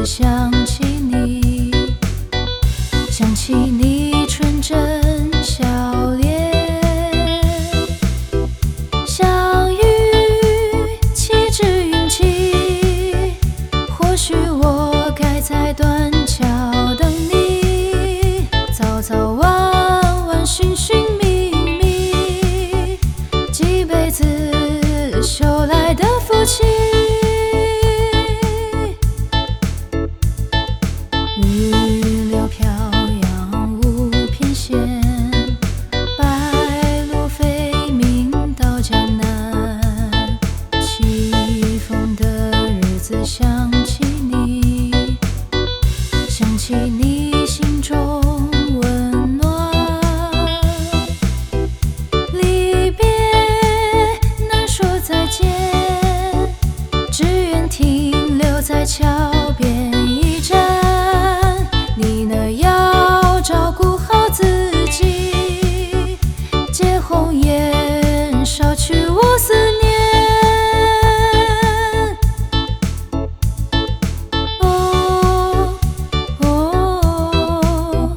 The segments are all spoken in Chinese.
想起你，想起你纯真笑脸，相遇岂止运气？或许我该在断桥等你，早早晚晚寻寻觅觅，几辈子修来的福气。日柳飘扬无偏见，白鹭飞鸣到江南。起风的日子想起你，想起你心中温暖。离别难说再见，只愿停留在桥边一站。你呢要照顾好自己，借红颜捎去我思念。哦哦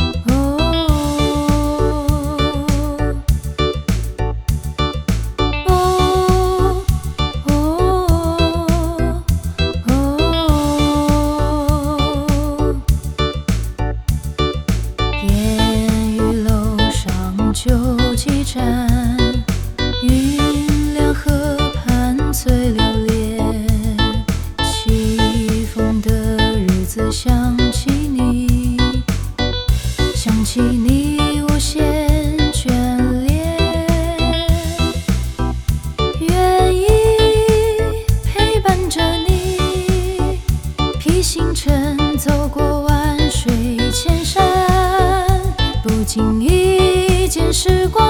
烟雨楼上酒几盏，云凉河畔醉流连。起风的日子想起你，想起你无限眷恋，愿意陪伴着你，披星辰走过万水千山，不经意间时光